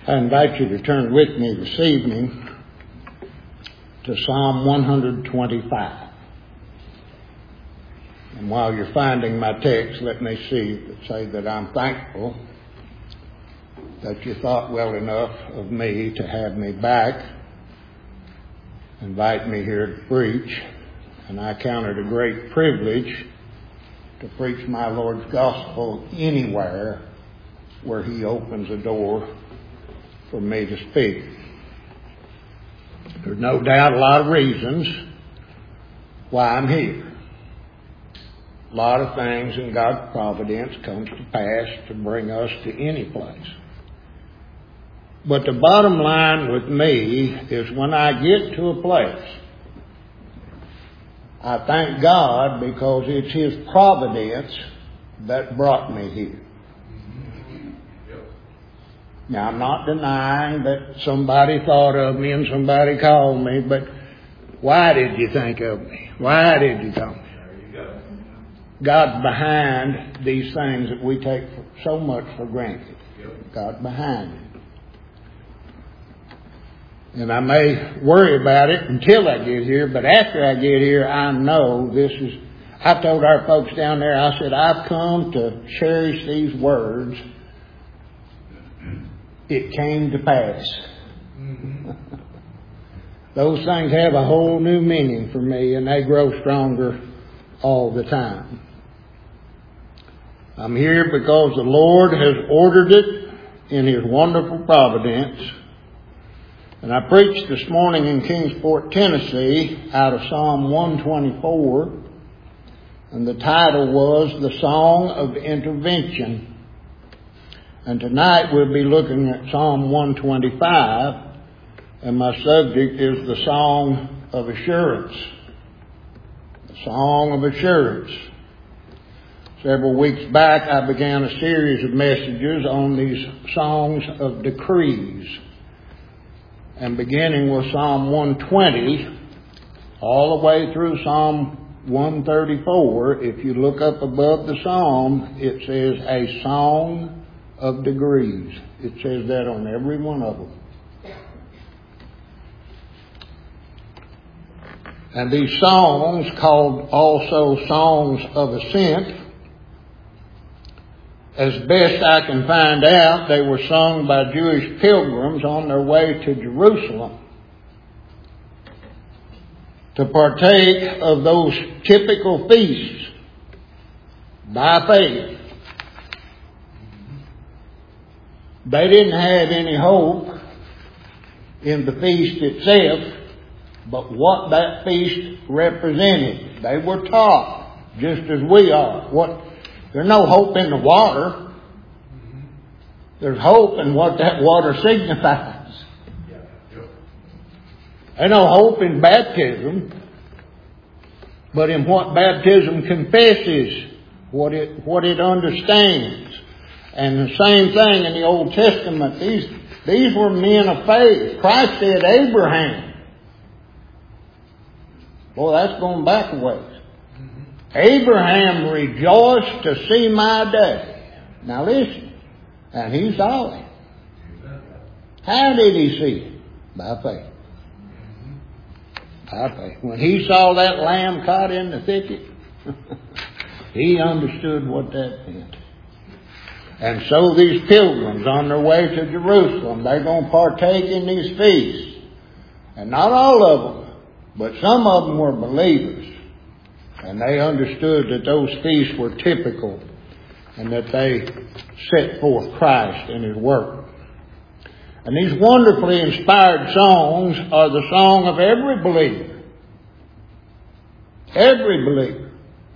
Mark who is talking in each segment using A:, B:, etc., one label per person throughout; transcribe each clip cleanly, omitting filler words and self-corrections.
A: I invite you to turn with me this evening to Psalm 125. And while you're finding my text, let me say that I'm thankful that you thought well enough of me to have me back, invite me here to preach, and I count it a great privilege to preach my Lord's gospel anywhere where He opens a door for me to speak. There's no doubt a lot of reasons why I'm here. A lot of things in God's providence comes to pass to bring us to any place. But the bottom line with me is when I get to a place, I thank God because it's His providence that brought me here. Now, I'm not denying that somebody thought of me and somebody called me, but why did you think of me? Why did you call me? God's behind these things that we take so much for granted. God's behind it. And I may worry about it until I get here, but after I get here, I know I told our folks down there, I said, I've come to cherish these words. It came to pass. Those things have a whole new meaning for me, and they grow stronger all the time. I'm here because the Lord has ordered it in His wonderful providence. And I preached this morning in Kingsport, Tennessee, out of Psalm 124, and the title was The Song of Intervention. And tonight we'll be looking at Psalm 125, and my subject is the Song of Assurance. The Song of Assurance. Several weeks back I began a series of messages on these songs of decrees. And beginning with Psalm 120, all the way through Psalm 134, if you look up above the psalm, it says a song of degrees. It says that on every one of them. And these songs, called also songs of ascent, as best I can find out, they were sung by Jewish pilgrims on their way to Jerusalem to partake of those typical feasts by faith. They didn't have any hope in the feast itself, but what that feast represented. They were taught, just as we are. There's no hope in the water. There's hope in what that water signifies. There's no hope in baptism, but in what baptism confesses, what it understands. And the same thing in the Old Testament. These were men of faith. Christ said Abraham. Boy, that's going back a ways. Abraham rejoiced to see my day. Now listen, and he saw it. How did he see it? By faith. By faith. When he saw that lamb caught in the thicket, he understood what that meant. And so these pilgrims on their way to Jerusalem, they're going to partake in these feasts. And not all of them, but some of them were believers. And they understood that those feasts were typical and that they set forth Christ and His work. And these wonderfully inspired songs are the song of every believer. Every believer.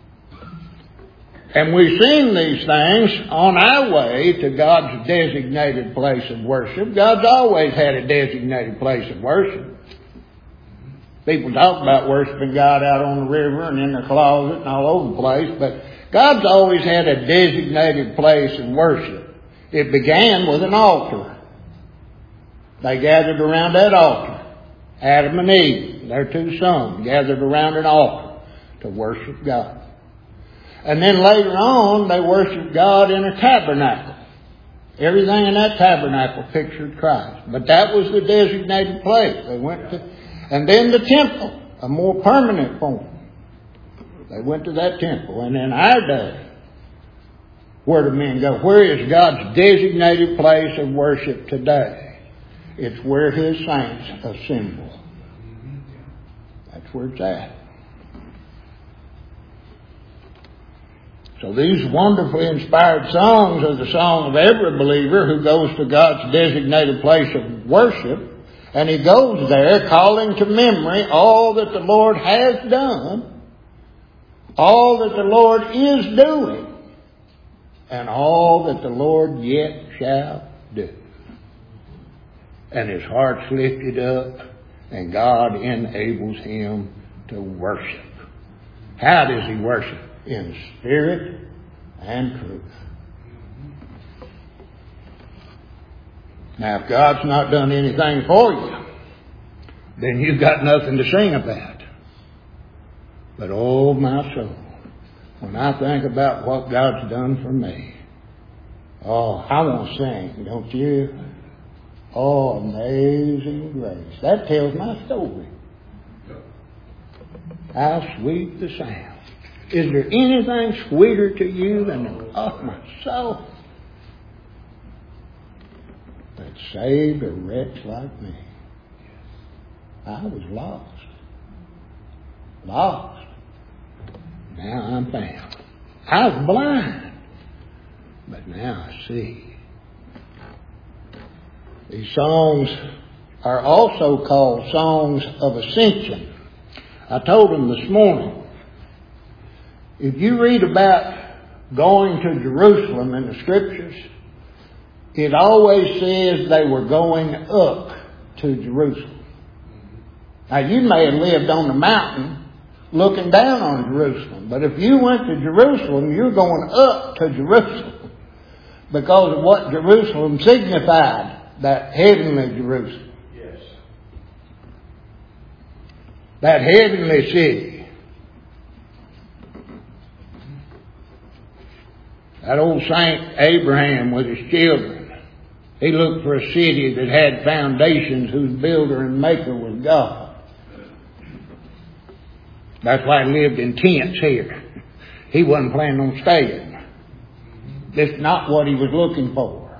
A: And we sing these things on our way to God's designated place of worship. God's always had a designated place of worship. People talk about worshiping God out on the river and in their closet and all over the place, but God's always had a designated place of worship. It began with an altar. They gathered around that altar. Adam and Eve, their two sons, gathered around an altar to worship God. And then later on, they worshiped God in a tabernacle. Everything in that tabernacle pictured Christ. But that was the designated place they went to. And then the temple, a more permanent form. They went to that temple. And in our day, where do men go? Where is God's designated place of worship today? It's where His saints assemble. That's where it's at. So these wonderfully inspired songs are the song of every believer who goes to God's designated place of worship. And he goes there calling to memory all that the Lord has done, all that the Lord is doing, and all that the Lord yet shall do. And his heart's lifted up, and God enables him to worship. How does he worship? In spirit and truth. Now, if God's not done anything for you, then you've got nothing to sing about. But oh, my soul, when I think about what God's done for me, oh, I want to sing, don't you? Oh, amazing grace. That tells my story. How sweet the sound. Is there anything sweeter to you than oh, my soul, that saved a wretch like me? I was lost. Lost. Now I'm found. I was blind, but now I see. These songs are also called songs of ascension. I told them this morning, if you read about going to Jerusalem in the Scriptures, it always says they were going up to Jerusalem. Now, you may have lived on the mountain looking down on Jerusalem, but if you went to Jerusalem, you're going up to Jerusalem because of what Jerusalem signified, that heavenly Jerusalem.
B: Yes.
A: That heavenly city. That old Saint Abraham with his children, he looked for a city that had foundations whose builder and maker was God. That's why he lived in tents here. He wasn't planning on staying. That's not what he was looking for.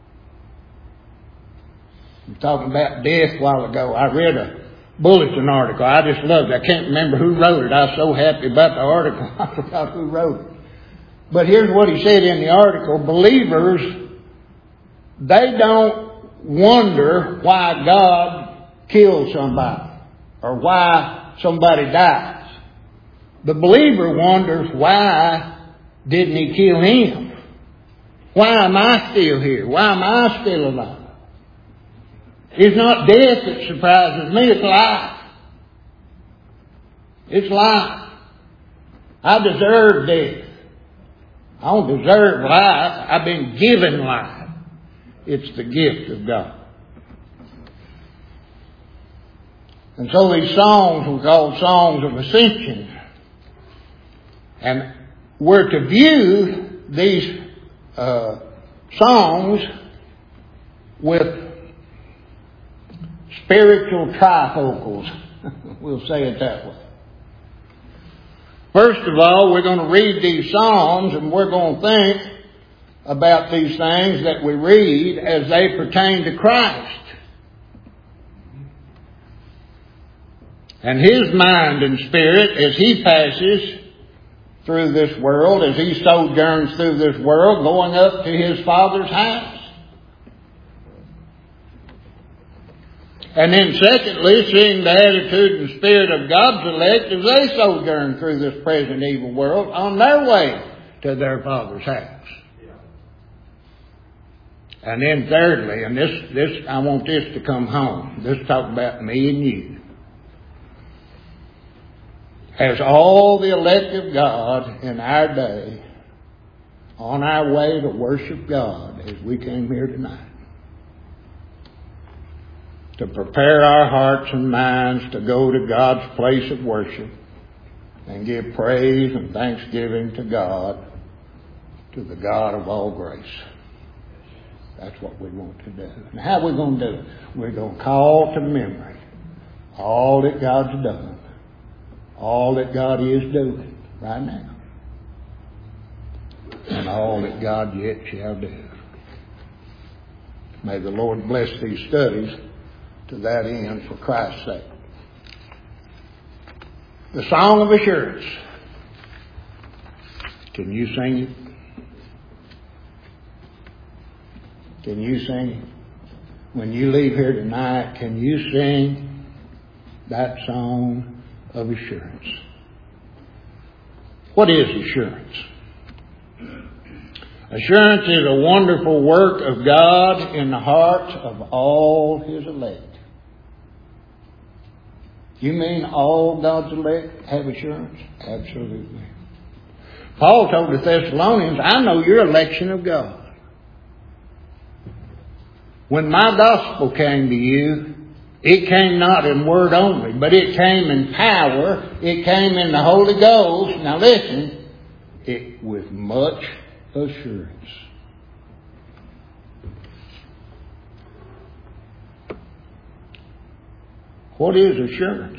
A: I'm talking about death a while ago. I read a bulletin article. I just loved it. I can't remember who wrote it. I was so happy about the article. I forgot who wrote it. But here's what he said in the article. Believers, they don't wonder why God killed somebody or why somebody dies. The believer wonders, why didn't he kill him? Why am I still here? Why am I still alive? It's not death that surprises me, it's life. It's life. I deserve death. I don't deserve life. I've been given life. It's the gift of God. And so these songs were called songs of ascension. And we're to view these songs with spiritual trifocals. We'll say it that way. First of all, we're going to read these Psalms and we're going to think about these things that we read as they pertain to Christ. And His mind and spirit as He passes through this world, as He sojourns through this world, going up to His Father's house. And then secondly, seeing the attitude and spirit of God's elect as they sojourn through this present evil world on their way to their Father's house. And then thirdly, and this I want this to come home. This talk about me and you. As all the elect of God in our day, on our way to worship God as we came here tonight. To prepare our hearts and minds to go to God's place of worship and give praise and thanksgiving to God, to the God of all grace. That's what we want to do. And how are we going to do it? We're going to call to memory all that God's done, all that God is doing right now, and all that God yet shall do. May the Lord bless these studies to that end for Christ's sake. The Song of Assurance. Can you sing it? Can you sing it? When you leave here tonight, can you sing that song of assurance? What is assurance? Assurance is a wonderful work of God in the hearts of all His elect. You mean all God's elect have assurance? Absolutely. Paul told the Thessalonians, I know your election of God. When my gospel came to you, it came not in word only, but it came in power. It came in the Holy Ghost. Now listen, it with much assurance. What is assurance?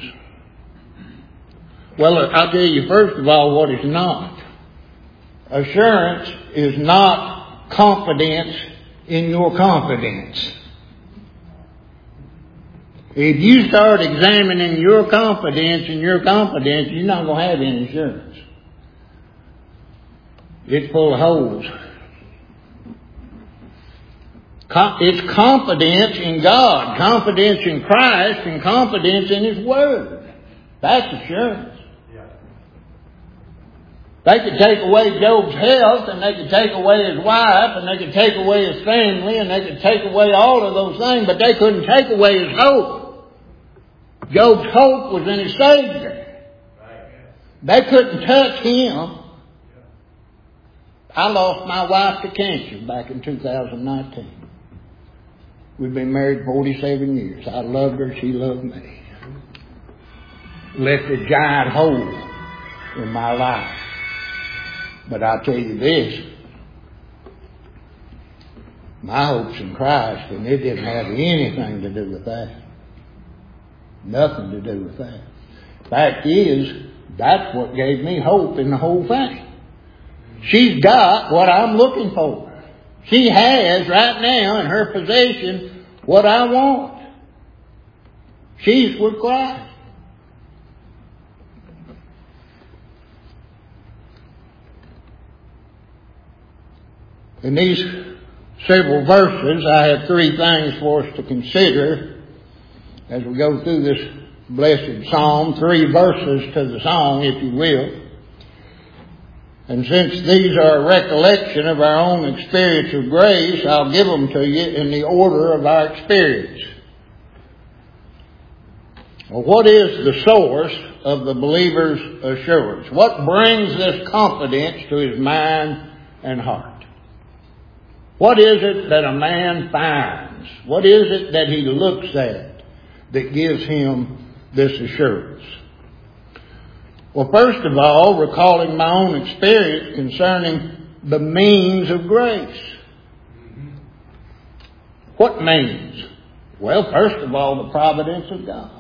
A: Well, I'll tell you first of all what it's not. Assurance is not confidence in your confidence. If you start examining your confidence in your confidence, you're not going to have any assurance. It's full of holes. It's confidence in God, confidence in Christ, and confidence in His Word. That's assurance. They could take away Job's health, and they could take away his wife, and they could take away his family, and they could take away all of those things, but they couldn't take away his hope. Job's hope was in his Savior. They couldn't touch him. I lost my wife to cancer back in 2019. We've been married 47 years. I loved her, she loved me. Left a giant hole in my life. But I'll tell you this, my hope's in Christ, and it didn't have anything to do with that. Nothing to do with that. Fact is, that's what gave me hope in the whole thing. She's got what I'm looking for. She has right now in her possession what I want. She's with Christ. In these several verses, I have three things for us to consider as we go through this blessed psalm. 3 verses to the song, if you will. And since these are a recollection of our own experience of grace, I'll give them to you in the order of our experience. Well, what is the source of the believer's assurance? What brings this confidence to his mind and heart? What is it that a man finds? What is it that he looks at that gives him this assurance? Well, first of all, recalling my own experience concerning the means of grace. What means? Well, first of all, the providence of God.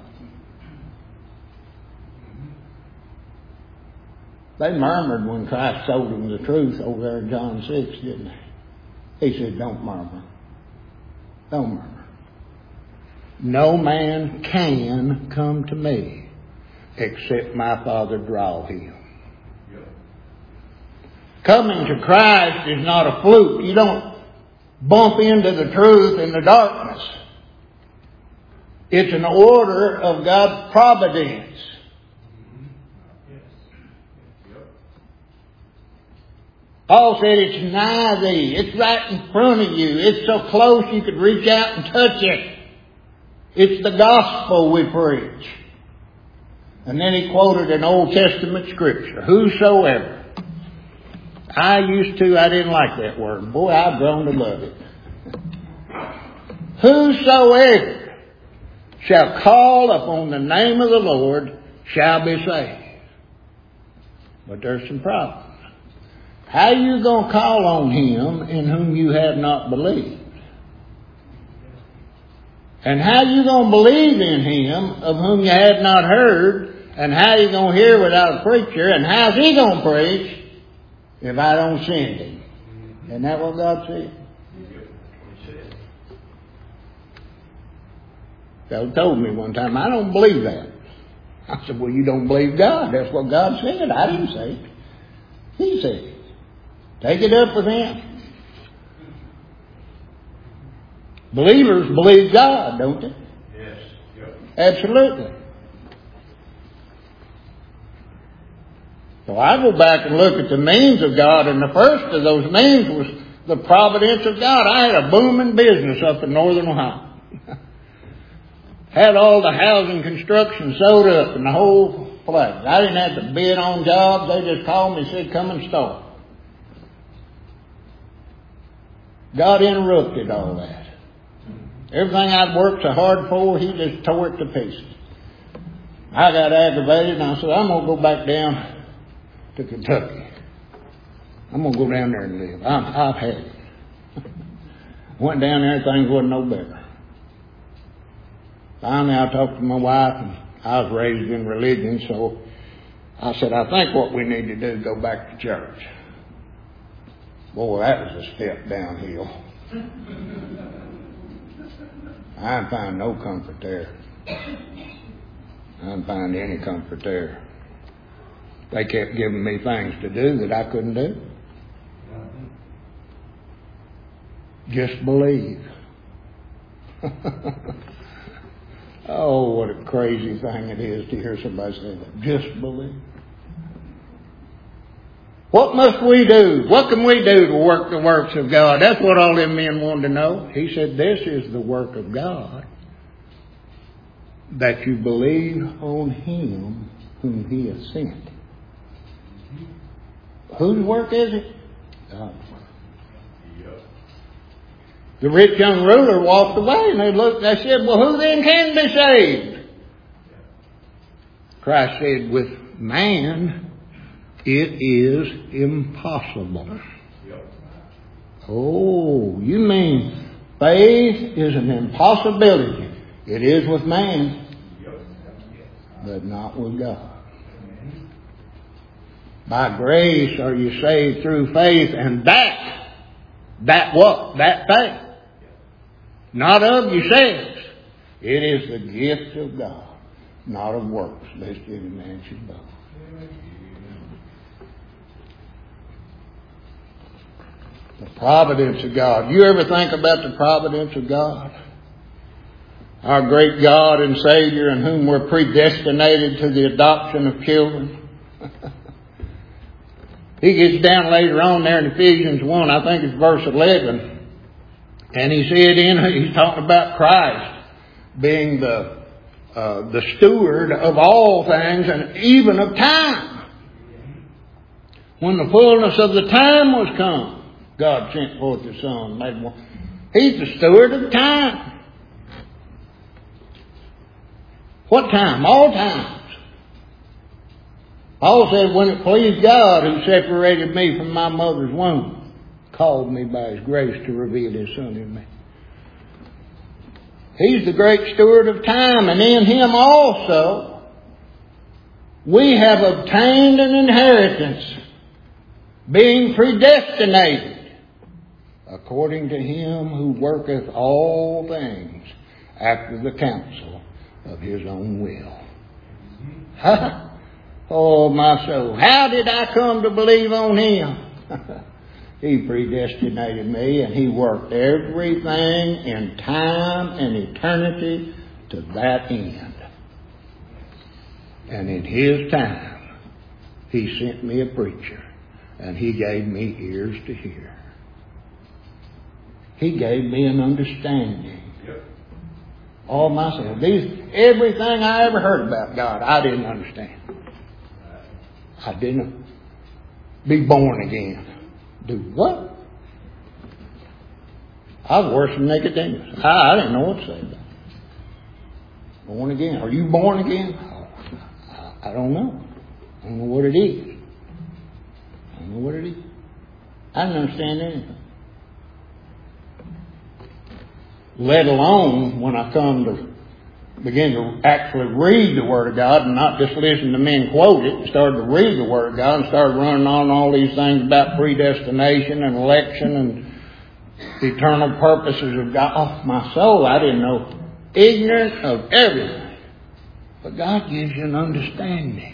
A: They murmured when Christ told them the truth over there in John 6, didn't they? He said, don't murmur. Don't murmur. No man can come to me except my Father draw him. Coming to Christ is not a fluke. You don't bump into the truth in the darkness. It's an order of God's providence. Paul said it's nigh thee. It's right in front of you. It's so close you could reach out and touch it. It's the gospel we preach. And then he quoted an Old Testament scripture. Whosoever. I didn't like that word. Boy, I've grown to love it. Whosoever shall call upon the name of the Lord shall be saved. But there's some problems. How are you going to call on Him in whom you have not believed? And how you going to believe in Him of whom you had not heard? And how you going to hear without a preacher? And how's He going to preach if I don't send Him? Isn't that what God said? God told me one time, I don't believe that. I said, well, you don't believe God. That's what God said. I didn't say it. He said it. Take it up with Him. Believers believe God, don't they?
B: Yes. Yep.
A: Absolutely. So I go back and look at the means of God, and the first of those means was the providence of God. I had a booming business up in northern Ohio. Had all the housing construction sewed up in the whole place. I didn't have to bid on jobs. They just called me and said, come and start. God interrupted all that. Everything I'd worked so hard for, He just tore it to pieces. I got aggravated and I said, I'm going to go back down to Kentucky. I'm going to go down there and live. I've had it. Went down there, things wasn't no better. Finally, I talked to my wife, and I was raised in religion, so I said, I think what we need to do is go back to church. Boy, that was a step downhill. I didn't find no comfort there. I didn't find any comfort there. They kept giving me things to do that I couldn't do. Just believe. Oh, what a crazy thing it is to hear somebody say that. Just believe. What must we do? What can we do to work the works of God? That's what all them men wanted to know. He said, this is the work of God, that you believe on Him whom He has sent. Whose work is it? God's work. The rich young ruler walked away and they said, well, who then can be saved? Christ said, with man, it is impossible. Oh, you mean faith is an impossibility. It is with man, but not with God. By grace are you saved through faith, and that what? That faith. Not of yourselves. It is the gift of God, not of works, lest any man should boast. The providence of God. You ever think about the providence of God? Our great God and Savior, in whom we're predestinated to the adoption of children. He gets down later on there in Ephesians 1, I think it's verse 11. And he said he's talking about Christ being the steward of all things and even of time. When the fullness of the time was come, God sent forth His Son. He's the steward of time. What time? All times. Paul said, when it pleased God who separated me from my mother's womb, called me by His grace to reveal His Son in me. He's the great steward of time, and in Him also we have obtained an inheritance, being predestinated, according to Him who worketh all things after the counsel of His own will. Oh, my soul, how did I come to believe on Him? He predestinated me, and He worked everything in time and eternity to that end. And in His time, He sent me a preacher, and He gave me ears to hear. He gave me an understanding. All myself. Everything I ever heard about God, I didn't understand. I didn't be born again. Do what? I was worse than Nicodemus. I didn't know what to say about it. Born again. Are you born again? I don't know. I don't know what it is. I don't know what it is. I didn't understand anything. let alone when I come to begin to actually read the Word of God and not just listen to men quote it, and started to read the Word of God and started running on all these things about predestination and election and eternal purposes of God. Oh, my soul, I didn't know. Ignorant of everything. But God gives you an understanding.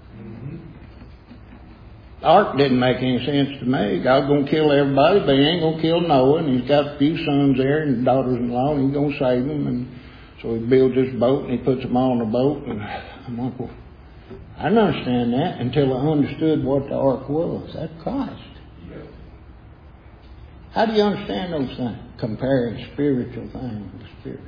A: The ark didn't make any sense to me. God's going to kill everybody, but He ain't going to kill Noah, and He's got a few sons there and daughters-in-law, and He's going to save them. And so He builds this boat, and He puts them all on the boat. And I'm like, well, I didn't understand that until I understood what the ark was. That's Christ. How do you understand those things? Comparing spiritual things with spiritual.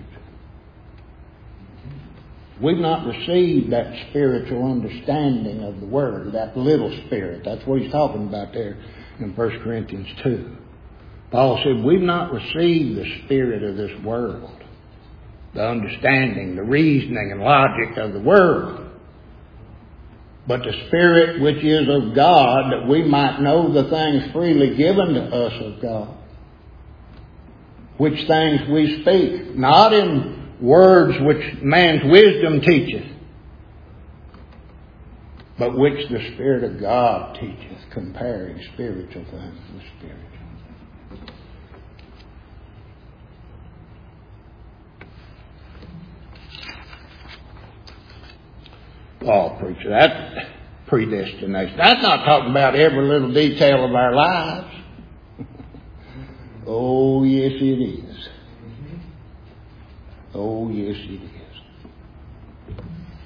A: We've not received that spiritual understanding of the Word, that little spirit. That's what he's talking about there in 1 Corinthians 2. Paul said, we've not received the spirit of this world, the understanding, the reasoning and logic of the world, but the Spirit which is of God, that we might know the things freely given to us of God, which things we speak, not in words which man's wisdom teacheth, but which the Spirit of God teacheth, comparing spiritual things with spiritual. Paul preacher, that's predestination. That's not talking about every little detail of our lives. Oh, yes, it is. Oh, yes, it is.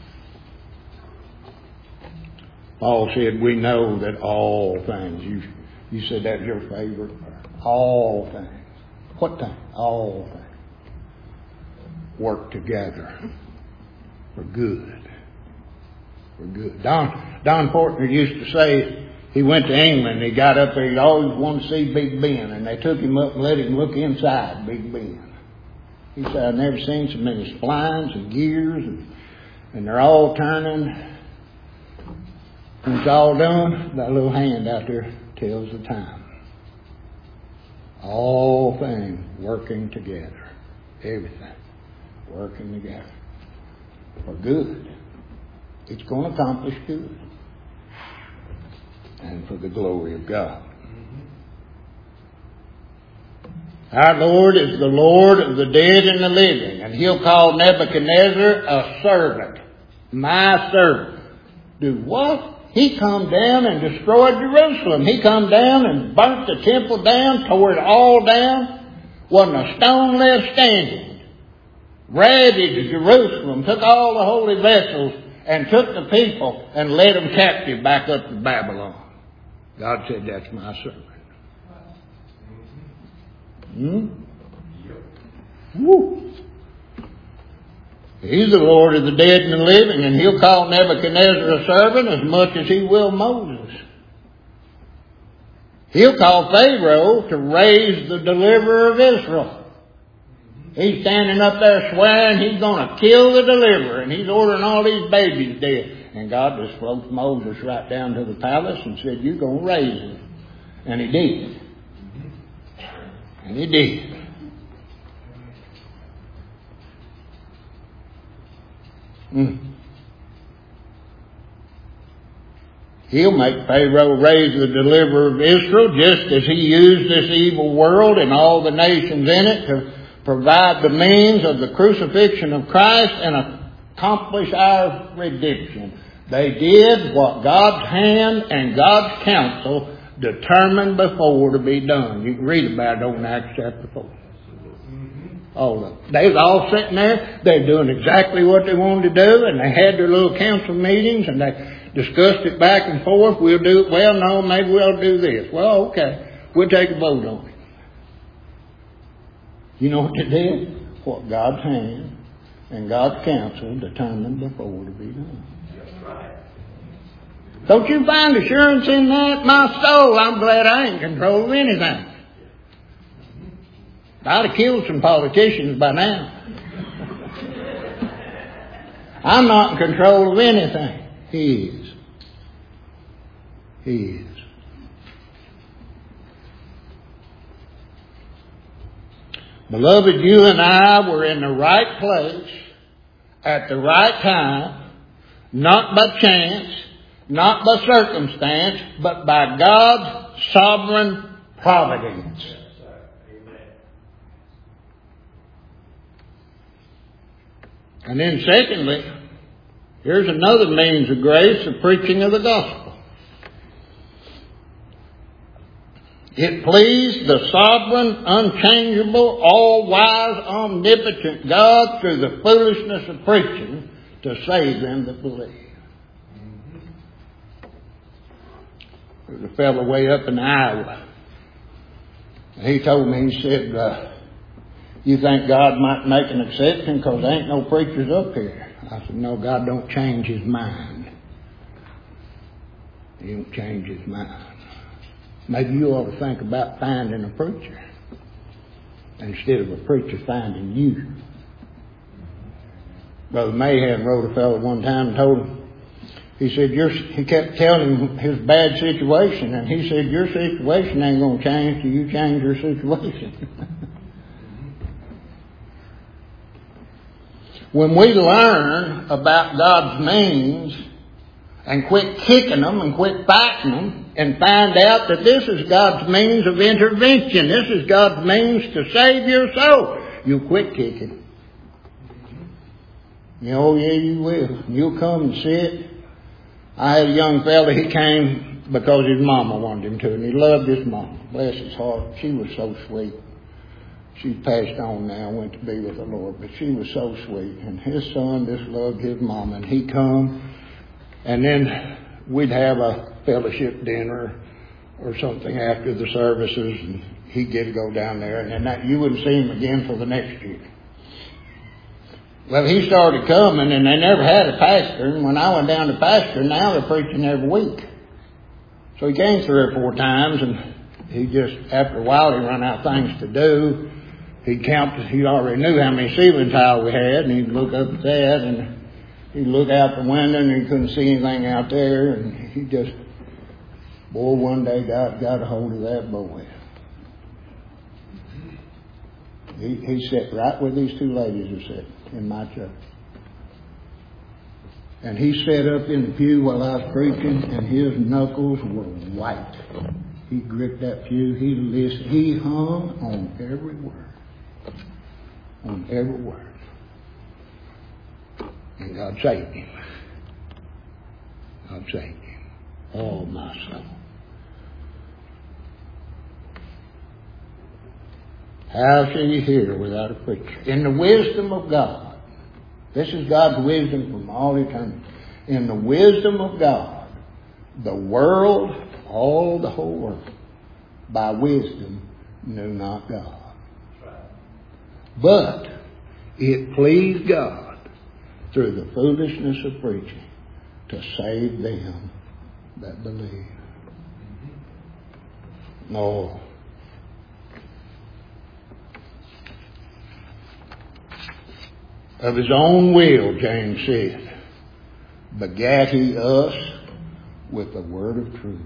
A: Paul said, we know that all things, you said that's your favorite word. All things. What things? All things work together for good. For good. Don Portner used to say, he went to England, he got up there, he always wanted to see Big Ben, and they took him up and let him look inside Big Ben. He said, I've never seen so many splines and gears, and they're all turning. When it's all done, that little hand out there tells the time. All things working together. Everything working together. For good. It's going to accomplish good. And for the glory of God. Our Lord is the Lord of the dead and the living. And He'll call Nebuchadnezzar a servant. My servant. Do what? He come down and destroyed Jerusalem. He come down and burnt the temple down, tore it all down. Wasn't a stone left standing. Ravaged Jerusalem, took all the holy vessels, and took the people and led them captive back up to Babylon. God said, that's my servant. Woo. He's the Lord of the dead and the living, and He'll call Nebuchadnezzar a servant as much as He will Moses. He'll call Pharaoh to raise the deliverer of Israel. He's standing up there swearing He's going to kill the deliverer, and He's ordering all these babies dead. And God just floats Moses right down to the palace and said, you're going to raise him. And He did. And He did. He'll make Pharaoh raise the deliverer of Israel, just as He used this evil world and all the nations in it to provide the means of the crucifixion of Christ and accomplish our redemption. They did what God's hand and God's counsel determined before to be done. You can read about it on Acts chapter 4. All of them. They was all sitting there. They're doing exactly what they wanted to do, and they had their little council meetings, and they discussed it back and forth. We'll do it. Well, no, maybe we'll do this. Well, okay. We'll take a vote on it. You know what they did? What God's hand and God's counsel determined before to be done. That's right. Don't you find assurance in that? My soul, I'm glad I ain't in control of anything. I'd have killed some politicians by now. I'm not in control of anything. He is. He is. Beloved, you and I were in the right place at the right time, not by chance, not by circumstance, but by God's sovereign providence. And then secondly, here's another means of grace, the preaching of the gospel. It pleased the sovereign, unchangeable, all-wise, omnipotent God through the foolishness of preaching to save them that believe. There's a fellow way up in Iowa. He told me, he said, you think God might make an exception because there ain't no preachers up here? I said, no, God don't change His mind. He don't change His mind. Maybe you ought to think about finding a preacher instead of a preacher finding you. Brother Mayhem wrote a fellow one time and told him, he said, he kept telling him his bad situation, and he said, your situation ain't going to change till you change your situation. When we learn about God's means and quit kicking them and quit fighting them and find out that this is God's means of intervention, this is God's means to save your soul, you quit kicking. Oh yeah, you will. You'll come and sit. I had a young fella, he came because his mama wanted him to, and he loved his mama. Bless his heart. She was so sweet. She's passed on now, went to be with the Lord, but she was so sweet. And his son just loved his mama, and he come, and then we'd have a fellowship dinner or something after the services, and he'd get to go down there, and then you wouldn't see him again for the next year. Well, he started coming, and they never had a pastor, and when I went down to pastor, now they're preaching every week. So he came 3 or 4 times, and he just, after a while, he run out of things to do. He'd count, he already knew how many ceiling tiles we had, and he'd look up at that, and he'd look out the window, and he couldn't see anything out there, and he just, boy, one day God got a hold of that boy. He sat right where these 2 ladies are sitting in my church. And he sat up in the pew while I was preaching, and his knuckles were white. He gripped that pew, he listened, he hung on every word. On every word. And God saved him. God saved him. Oh, my soul. How shall you hear without a preacher? In the wisdom of God. This is God's wisdom from all eternity. In the wisdom of God, the world, all the whole world, by wisdom knew not God. But it pleased God through the foolishness of preaching to save them that believe. No. Of His own will, James said, begat He us with the word of truth.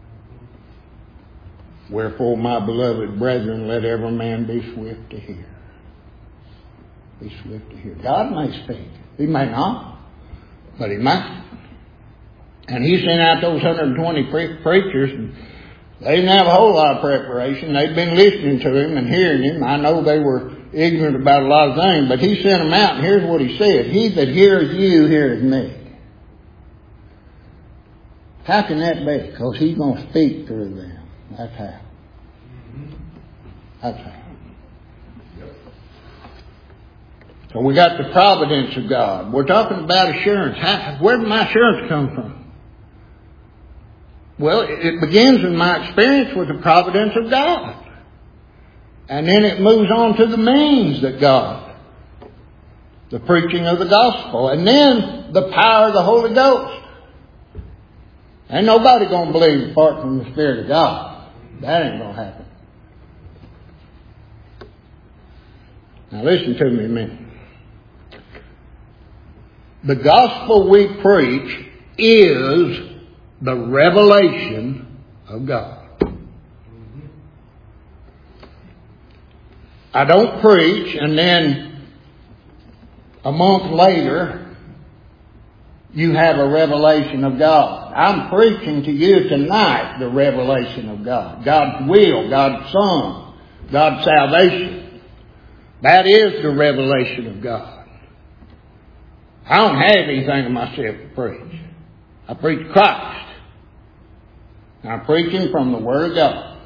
A: Wherefore, my beloved brethren, let every man be swift to hear. Be swift to hear. God may speak. He may not, but He might. And He sent out those 120 preachers, and they didn't have a whole lot of preparation. They'd been listening to Him and hearing Him. I know they were ignorant about a lot of things, but He sent them out, and here's what He said. He that heareth you heareth me. How can that be? Because He's going to speak through them. That's how. That's how. So we got the providence of God. We're talking about assurance. Where did my assurance come from? Well, it begins in my experience with the providence of God. And then it moves on to the means that God, the preaching of the gospel, and then the power of the Holy Ghost. Ain't nobody going to believe apart from the Spirit of God. That ain't going to happen. Now listen to me a minute. The gospel we preach is the revelation of God. I don't preach and then a month later you have a revelation of God. I'm preaching to you tonight the revelation of God. God's will, God's Son, God's salvation. That is the revelation of God. I don't have anything of myself to preach. I preach Christ. I'm preaching from the Word of God.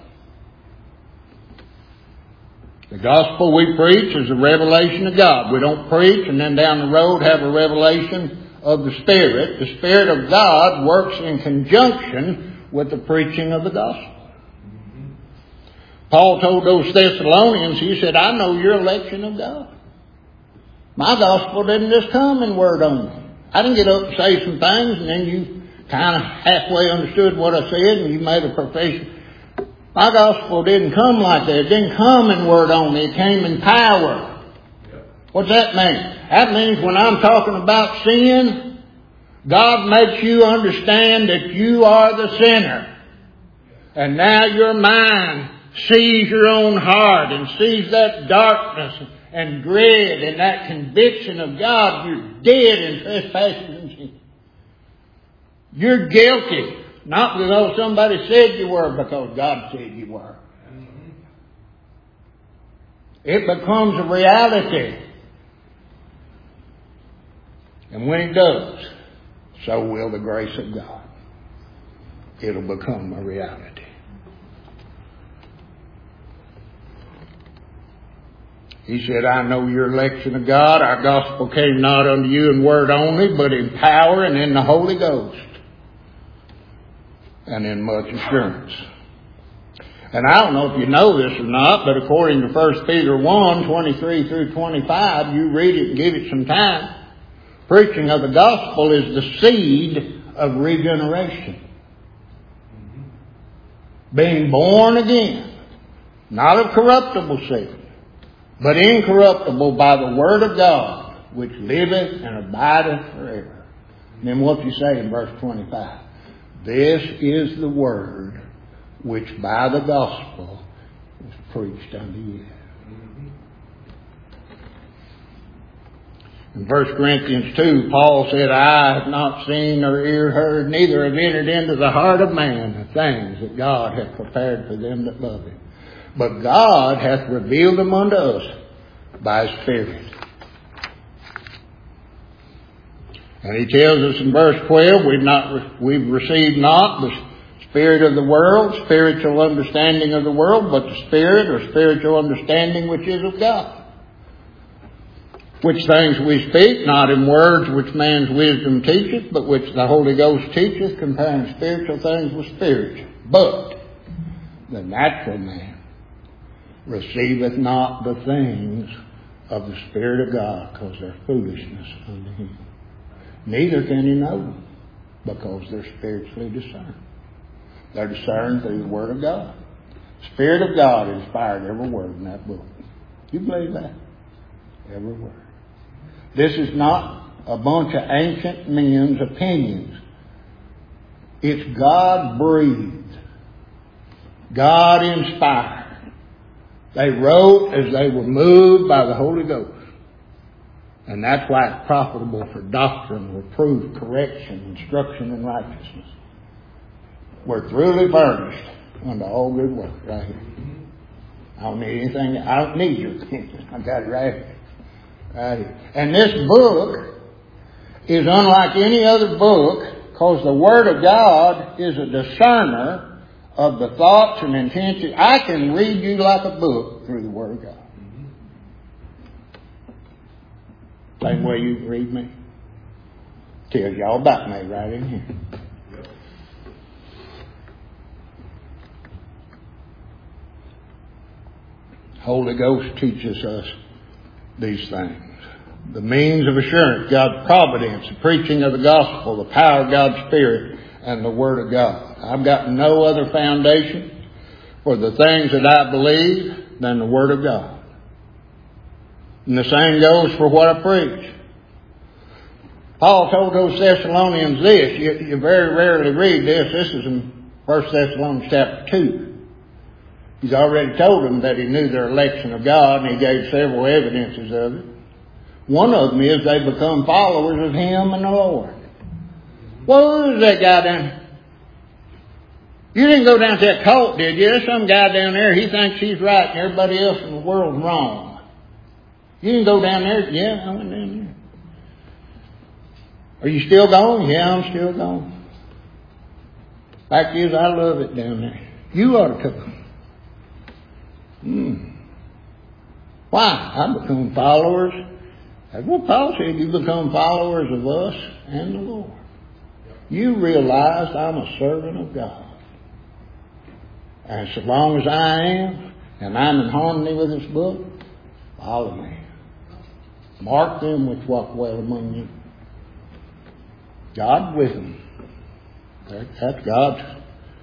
A: The gospel we preach is a revelation of God. We don't preach and then down the road have a revelation of the Spirit. The Spirit of God works in conjunction with the preaching of the gospel. Paul told those Thessalonians, he said, I know your election of God. My gospel didn't just come in word only. I didn't get up and say some things and then you kind of halfway understood what I said and you made a profession. My gospel didn't come like that. It didn't come in word only. It came in power. What's that mean? That means when I'm talking about sin, God makes you understand that you are the sinner. And now your mind sees your own heart and sees that darkness and dread and that conviction of God. You're dead in trespasses and sin. You're guilty. Not because somebody said you were, because God said you were. It becomes a reality. And when it does, so will the grace of God. It'll become a reality. He said, I know your election of God. Our gospel came not unto you in word only, but in power and in the Holy Ghost. And in much assurance. And I don't know if you know this or not, but according to 1 Peter 1, 23 through 25, you read it and give it some time. Preaching of the gospel is the seed of regeneration. Being born again, not of corruptible seed, but incorruptible by the word of God, which liveth and abideth forever. And then what do you say in verse 25? This is the word which by the gospel is preached unto you. In 1 Corinthians 2, Paul said, I have not seen nor ear heard, neither have entered into the heart of man the things that God hath prepared for them that love him. But God hath revealed them unto us by his Spirit. And he tells us in verse 12, we've received not the spirit of the world, spiritual understanding of the world, but the Spirit or spiritual understanding which is of God. Which things we speak, not in words which man's wisdom teacheth, but which the Holy Ghost teacheth, comparing spiritual things with spiritual. But the natural man receiveth not the things of the Spirit of God, because they're foolishness unto him. Neither can he know them, because they're spiritually discerned. They're discerned through the Word of God. The Spirit of God inspired every word in that book. You believe that? Every word. This is not a bunch of ancient men's opinions. It's God-breathed. God-inspired. They wrote as they were moved by the Holy Ghost. And that's why it's profitable for doctrine, reproof, correction, instruction in righteousness. We're thoroughly furnished unto all good work right here. I don't need anything. I don't need your opinion. I got it right here. Right here. And this book is unlike any other book, because the Word of God is a discerner of the thoughts and intentions. I can read you like a book through the Word of God. Same way you can read me. Tells you all about me right in here. Holy Ghost teaches us these things. The means of assurance, God's providence, the preaching of the gospel, the power of God's Spirit, and the Word of God. I've got no other foundation for the things that I believe than the Word of God. And the same goes for what I preach. Paul told those Thessalonians this. You very rarely read this. This is in 1 Thessalonians chapter 2. He's already told them that he knew their election of God, and he gave several evidences of it. One of them is they become followers of him and the Lord. Well, who's that guy down there? You didn't go down to that cult, did you? There's some guy down there, he thinks he's right and everybody else in the world's wrong. You didn't go down there? Yeah, I went down there. Are you still going? Yeah, I'm still going. Fact is, I love it down there. You ought to come. Why? I become followers. That's what Paul said. You become followers of us and the Lord. You realize I'm a servant of God. And so long as I am, and I'm in harmony with this book, follow me. Mark them which walk well among you. God with them. That's God's.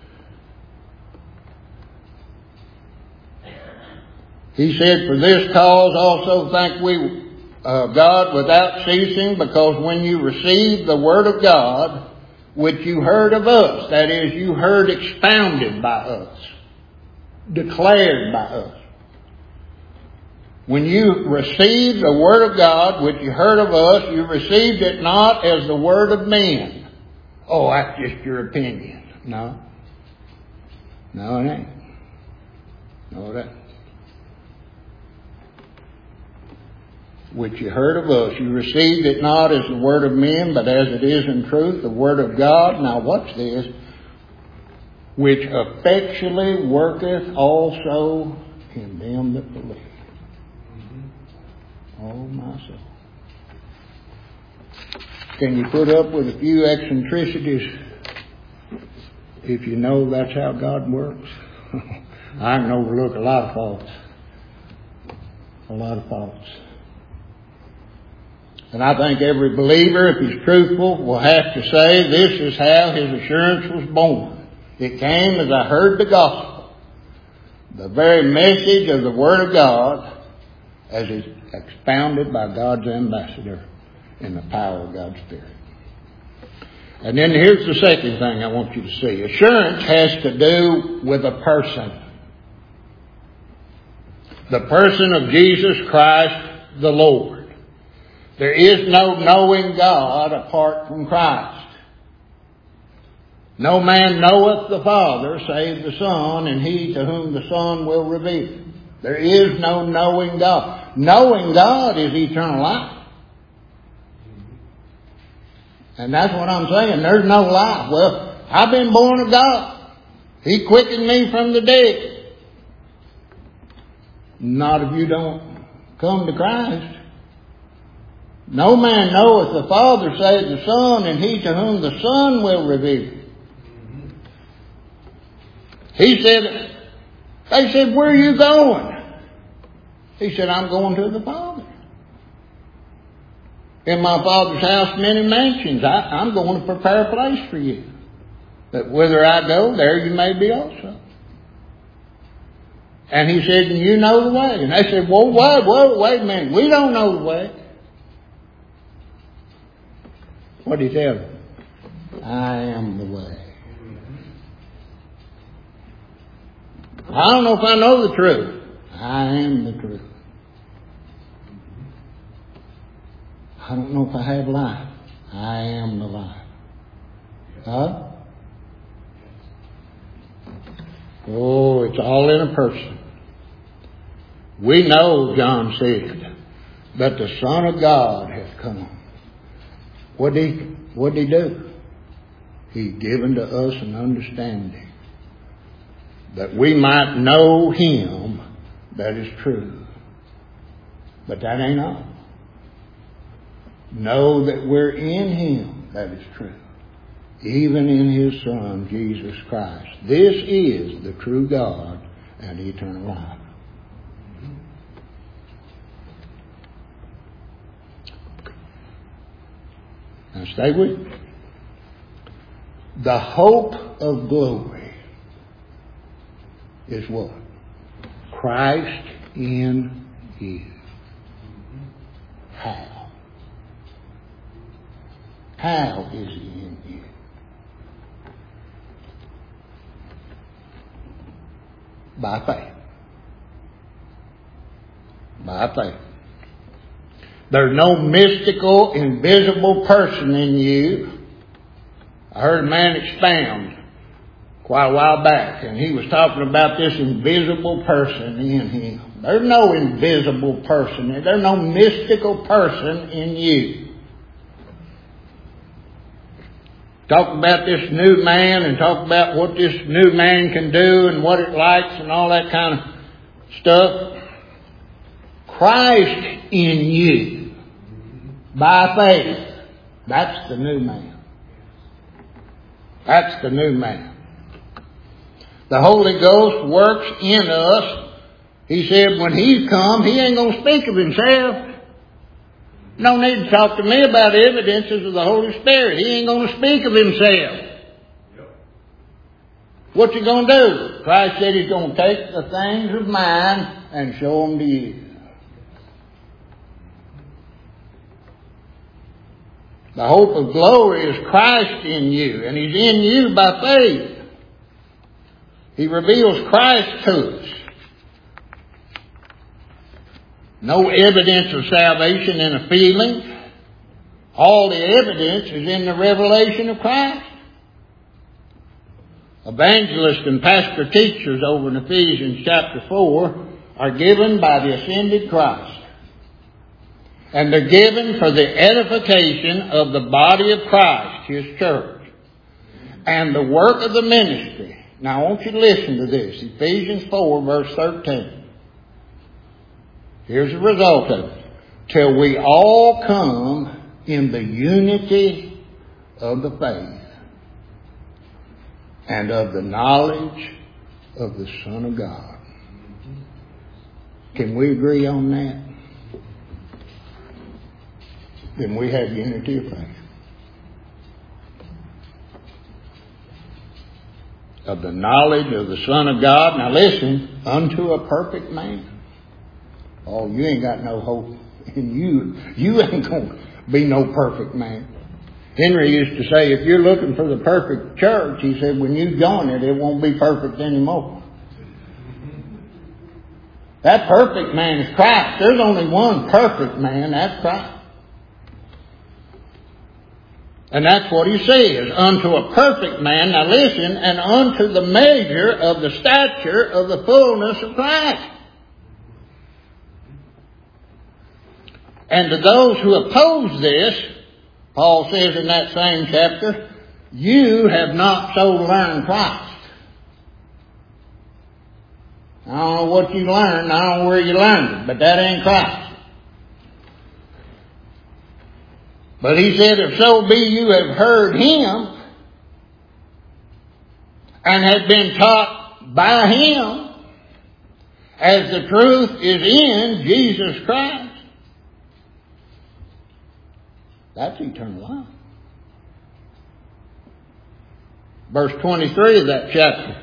A: He said, for this cause also thank we God without ceasing, because when you received the word of God, which you heard of us, that is, you heard expounded by us, declared by us. When you received the word of God, which you heard of us, you received it not as the word of men. Oh, that's just your opinion. No. No, it ain't. No, it ain't. Which you heard of us, you received it not as the word of men, but as it is in truth, the word of God. Now watch this. Which effectually worketh also in them that believe. Oh, my soul. Can you put up with a few eccentricities if you know that's how God works? I can overlook a lot of faults. A lot of faults. And I think every believer, if he's truthful, will have to say this is how his assurance was born. It came as I heard the gospel. The very message of the Word of God as is expounded by God's ambassador in the power of God's Spirit. And then here's the second thing I want you to see. Assurance has to do with a person. The person of Jesus Christ the Lord. There is no knowing God apart from Christ. No man knoweth the Father save the Son, and he to whom the Son will reveal. There is no knowing God. Knowing God is eternal life. And that's what I'm saying. There's no life. Well, I've been born of God. He quickened me from the dead. Not if you don't come to Christ. No man knoweth the Father save the Son, and he to whom the Son will reveal. He said, they said, where are you going? He said, I'm going to the Father. In my Father's house many mansions. I'm going to prepare a place for you. That whither I go, there you may be also. And he said, and you know the way. And they said, whoa, wait a minute. We don't know the way. What did he tell them? I am the way. I don't know if I know the truth. I am the truth. I don't know if I have life. I am the life. Huh? Oh, it's all in a person. We know, John said, that the Son of God has come. What did he do? He given to us an understanding that we might know him that is true. But that ain't all. Know that we're in him that is true. Even in his Son, Jesus Christ. This is the true God and eternal life. Now stay with me. The hope of glory is what? Christ in you. How? How is he in you? By faith. By faith. There's no mystical, invisible person in you. I heard a man expound quite a while back, and he was talking about this invisible person in him. There's no invisible person. There's no mystical person in you. Talk about this new man and talk about what this new man can do and what it likes and all that kind of stuff. Christ in you by faith. That's the new man. That's the new man. The Holy Ghost works in us. He said when He's come, He ain't going to speak of Himself. No need to talk to me about evidences of the Holy Spirit. He ain't going to speak of Himself. What's He going to do? Christ said He's going to take the things of mine and show them to you. The hope of glory is Christ in you, and He's in you by faith. He reveals Christ to us. No evidence of salvation in a feeling. All the evidence is in the revelation of Christ. Evangelists and pastor teachers over in Ephesians chapter 4 are given by the ascended Christ. And they're given for the edification of the body of Christ, His church. And the work of the ministry. Now I want you to listen to this. Ephesians 4 verse 13. Here's the result of it. Till we all come in the unity of the faith and of the knowledge of the Son of God. Can we agree on that? Then we have unity of faith. Of the knowledge of the Son of God. Now listen, unto a perfect man. Oh, you ain't got no hope in you. You ain't going to be no perfect man. Henry used to say, if you're looking for the perfect church, he said, when you join it, it won't be perfect anymore. That perfect man is Christ. There's only one perfect man, that's Christ. And that's what he says, unto a perfect man, now listen, and unto the measure of the stature of the fullness of Christ. And to those who oppose this, Paul says in that same chapter, you have not so learned Christ. I don't know what you learned, I don't know where you learned it, but that ain't Christ. But he said, if so be you have heard Him and have been taught by Him, as the truth is in Jesus Christ, that's eternal life. Verse 23 of that chapter.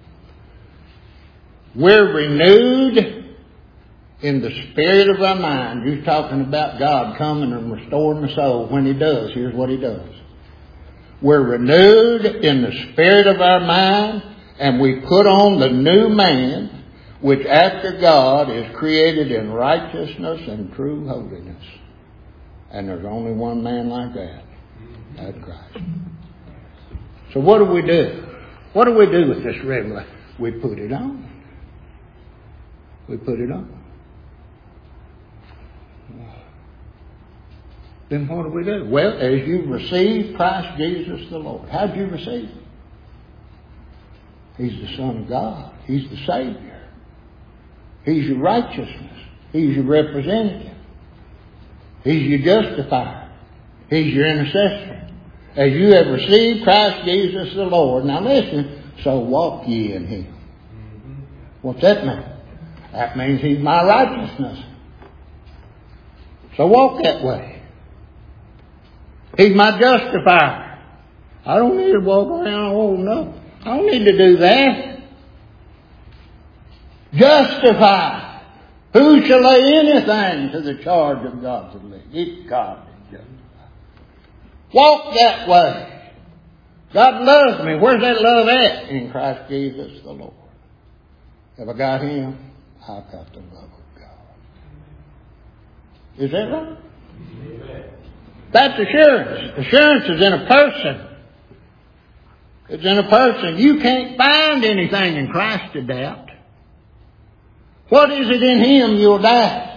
A: We're renewed in the spirit of our mind. You're talking about God coming and restoring the soul. When He does, here's what He does. We're renewed in the spirit of our mind, and we put on the new man, which after God is created in righteousness and true holiness. And there's only one man like that. That's Christ. So what do we do? What do we do with this revelation? We put it on. We put it on. Then what do we do? Well, as you receive Christ Jesus the Lord. How do you receive Him? He's the Son of God. He's the Savior. He's your righteousness. He's your representative. He's your justifier. He's your intercessor. As you have received Christ Jesus the Lord. Now listen, so walk ye in Him. What's that mean? That means He's my righteousness. So walk that way. He's my justifier. I don't need to walk around holding up. I don't need to do that. Justify. Who shall lay anything to the charge of God's elect? It's God that justifies. Walk that way. God loves me. Where's that love at? In Christ Jesus the Lord. Have I got Him? I've got the love of God. Is that right? That's assurance. Assurance is in a person. It's in a person. You can't find anything in Christ to doubt. What is it in Him you'll doubt?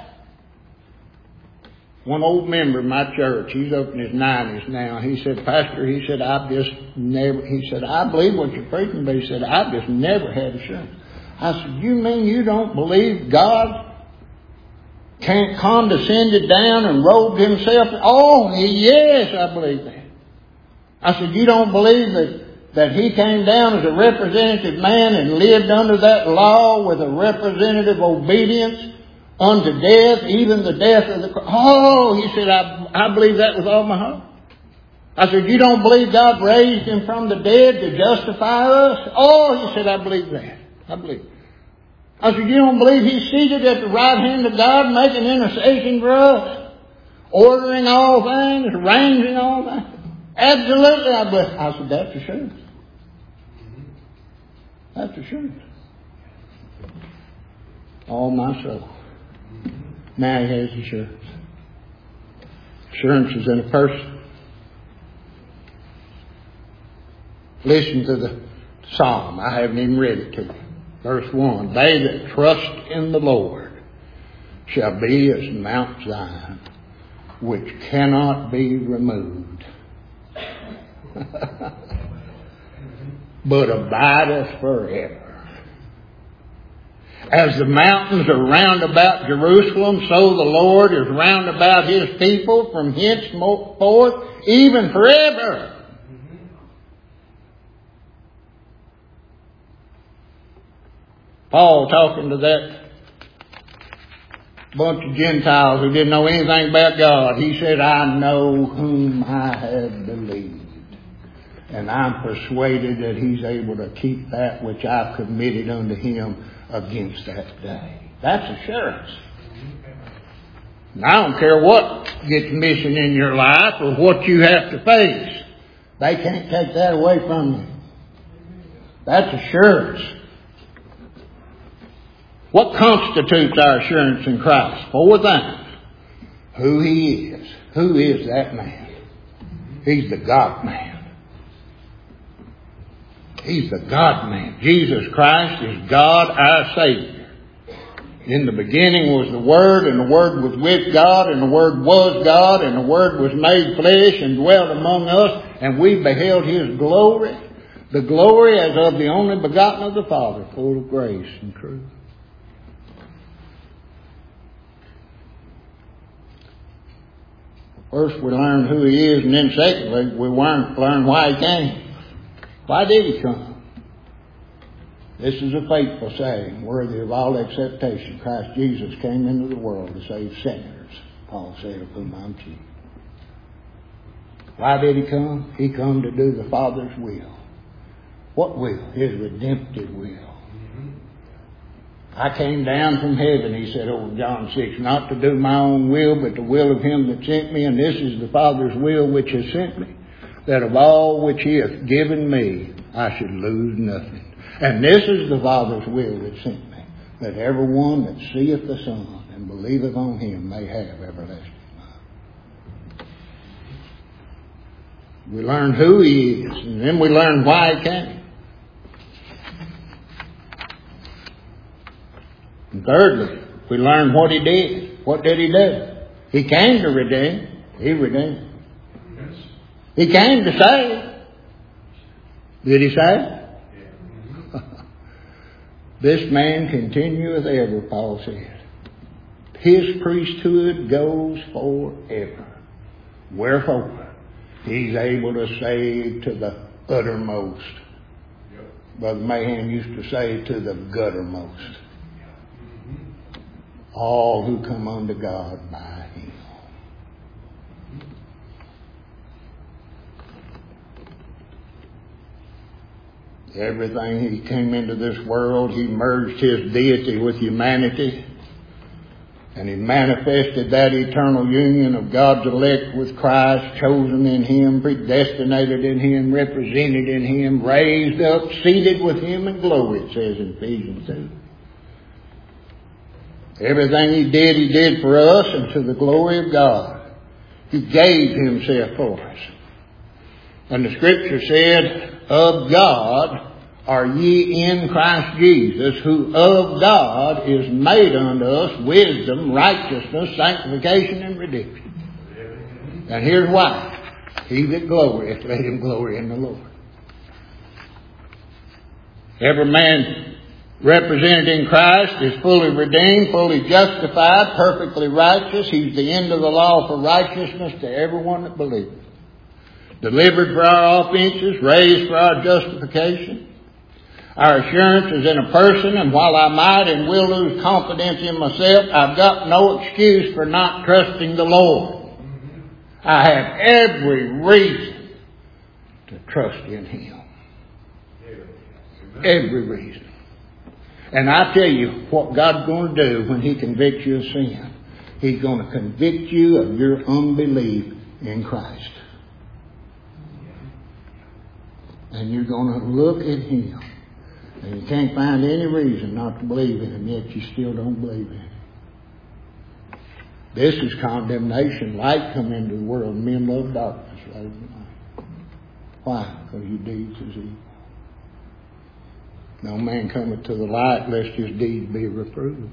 A: One old member of my church, he's up in his 90s now, he said, Pastor, he said, I believe what you're preaching, but he said, I've just never had assurance. I said, you mean you don't believe God can't condescended down and robed Himself? Oh, yes, I believe that. I said, you don't believe that He came down as a representative man and lived under that law with a representative obedience unto death, even the death of the cross? Oh, he said, I believe that with all my heart. I said, you don't believe God raised Him from the dead to justify us? Oh, he said, I believe that. I believe. I said, you don't believe He's seated at the right hand of God making intercession for us? Ordering all things, arranging all things? Absolutely, I believe. I said, that's assurance. That's assurance. All my soul. Now he has assurance. Assurance is in a person. Listen to the psalm. I haven't even read it to you. Verse 1. They that trust in the Lord shall be as Mount Zion, which cannot be removed, but abideth forever. As the mountains are round about Jerusalem, so the Lord is round about His people from henceforth, even forever. Paul, talking to that bunch of Gentiles who didn't know anything about God, he said, I know whom I have believed, and I'm persuaded that He's able to keep that which I've committed unto Him against that day. That's assurance. And I don't care what gets missing in your life or what you have to face. They can't take that away from you. That's assurance. What constitutes our assurance in Christ? 4 things. Who He is. Who is that man? He's the God-man. He's the God-man. Jesus Christ is God, our Savior. In the beginning was the Word, and the Word was with God, and the Word was God, and the Word was made flesh and dwelt among us, and we beheld His glory, the glory as of the only begotten of the Father, full of grace and truth. First we learn who He is, and then secondly we learn why He came. Why did He come? This is a faithful saying, worthy of all acceptation. Christ Jesus came into the world to save sinners, Paul said, of whom I'm chief. Why did He come? He come to do the Father's will. What will? His redemptive will. I came down from heaven, He said over John 6, not to do my own will, but the will of Him that sent me. And this is the Father's will which has sent me, that of all which He hath given me, I should lose nothing. And this is the Father's will that sent me, that every one that seeth the Son and believeth on Him may have everlasting life. We learn who He is, and then we learn why He came. And thirdly, we learn what He did. What did He do? He came to redeem. He redeemed. He came to save. Did He save? This man continueth ever, Paul said. His priesthood goes forever. Wherefore, He's able to save to the uttermost. Brother Mahan used to say, to the guttermost. All who come unto God by Him. Everything He came into this world, He merged His deity with humanity. And He manifested that eternal union of God's elect with Christ, chosen in Him, predestinated in Him, represented in Him, raised up, seated with Him in glory, it says in Ephesians 2. Everything He did for us and to the glory of God. He gave Himself for us. And the Scripture said, of God are ye in Christ Jesus, who of God is made unto us wisdom, righteousness, sanctification, and redemption. And here's why. He that glorieth, let him glory in the Lord. Every man represented in Christ is fully redeemed, fully justified, perfectly righteous. He's the end of the law for righteousness to everyone that believes. Delivered for our offenses, raised for our justification. Our assurance is in a person, and while I might and will lose confidence in myself, I've got no excuse for not trusting the Lord. I have every reason to trust in Him. Every reason. And I tell you what God's going to do when He convicts you of sin. He's going to convict you of your unbelief in Christ. And you're going to look at Him. And you can't find any reason not to believe in Him, yet you still don't believe in Him. This is condemnation. Light come into the world, and men love darkness rather than light. Why? Because your deeds is evil. No man cometh to the light lest his deeds be reproved.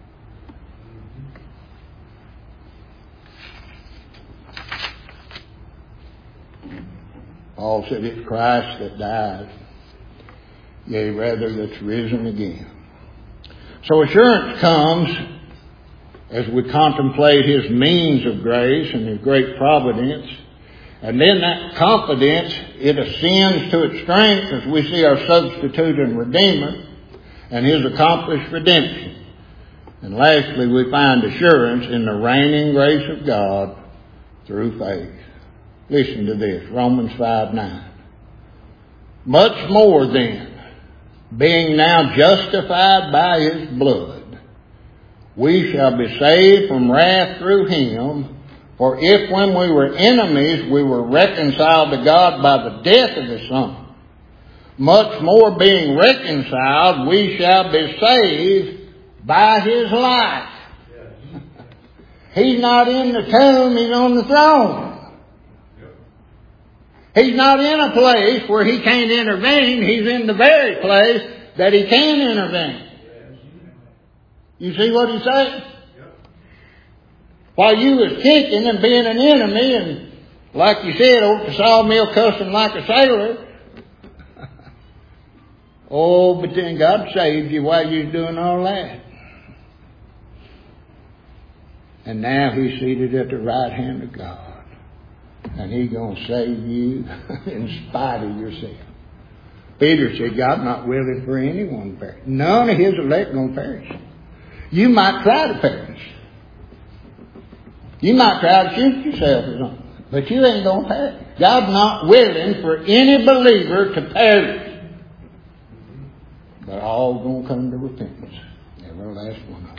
A: Paul said it's Christ that died, yea, rather that's risen again. So assurance comes as we contemplate His means of grace and His great providence. And then that confidence, it ascends to its strength as we see our substitute and Redeemer and His accomplished redemption. And lastly, we find assurance in the reigning grace of God through faith. Listen to this, Romans 5:9. Much more then, being now justified by His blood, we shall be saved from wrath through Him. For if when we were enemies we were reconciled to God by the death of His Son, much more being reconciled we shall be saved by His life. He's not in the tomb, He's on the throne. He's not in a place where He can't intervene. He's in the very place that He can intervene. You see what He's saying? While you was kicking and being an enemy and, like you said, over the sawmill cussing like a sailor. Oh, but then God saved you while you was doing all that. And now He's seated at the right hand of God. And He's going to save you in spite of yourself. Peter said, God's not willing for anyone to perish. None of His elect going to perish. You might try to perish. You might try to shoot yourself or something. But you ain't going to perish. God's not willing for any believer to perish. But all going to come to repentance. Every last one of them.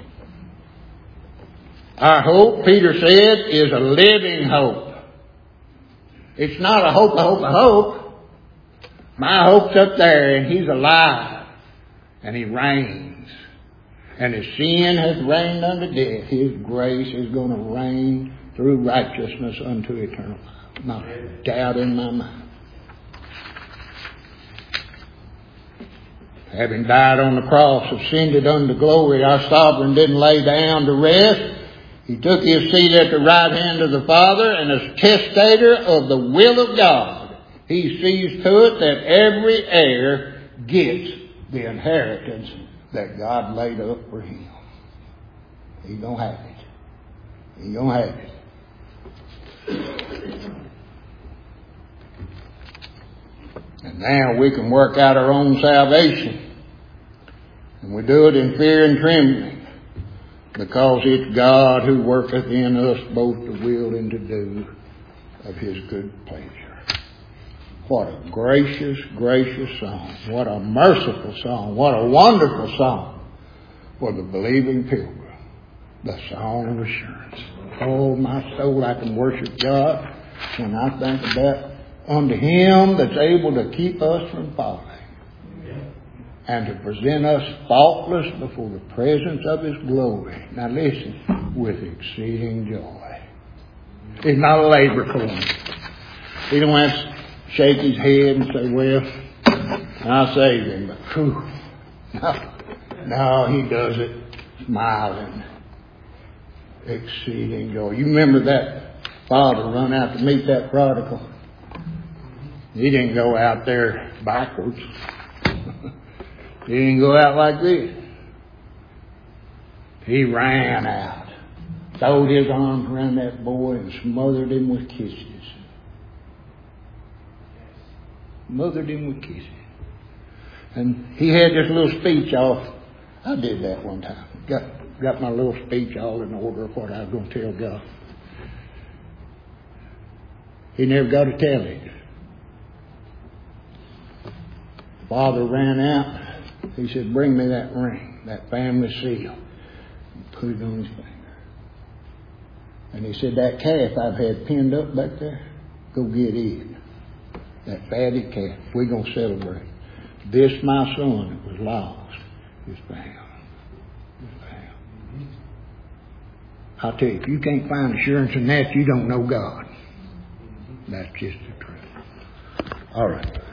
A: Our hope, Peter said, is a living hope. It's not a hope. My hope's up there, and He's alive. And He reigns. And as sin has reigned unto death, His grace is going to reign through righteousness unto eternal life. Not a doubt in my mind. Having died on the cross, ascended unto glory, our sovereign didn't lay down to rest. He took His seat at the right hand of the Father, and as testator of the will of God, He sees to it that every heir gets the inheritance that God laid up for him. He's going to have it. He's going to have it. And now we can work out our own salvation. And we do it in fear and trembling, because it's God who worketh in us both to will and to do of His good pleasure. What a gracious, gracious song. What a merciful song. What a wonderful song for the believing pilgrim. The song of assurance. Oh, my soul, I can worship God when I think about unto Him that's able to keep us from falling. and to present us faultless before the presence of His glory. Now listen, with exceeding joy. It's not a labor for Him. He don't have to shake his head and say, well, I'll save him. But whew, no, He does it smiling. Exceeding joy. You remember that father run out to meet that prodigal? He didn't go out there backwards. He didn't go out like this. He ran out, throwed his arms around that boy and smothered him with kisses. Smothered him with kisses. And he had this little speech off. I did that one time. Got my little speech all in order of what I was going to tell God. He never got to tell it. Father ran out. He said, bring me that ring, that family seal. And put it on his finger. And he said, that calf I've had pinned up back there, go get it. That fatted calf. We're going to celebrate. This, my son, that was lost, is found. I'll tell you, if you can't find assurance in that, you don't know God. That's just the truth. All right.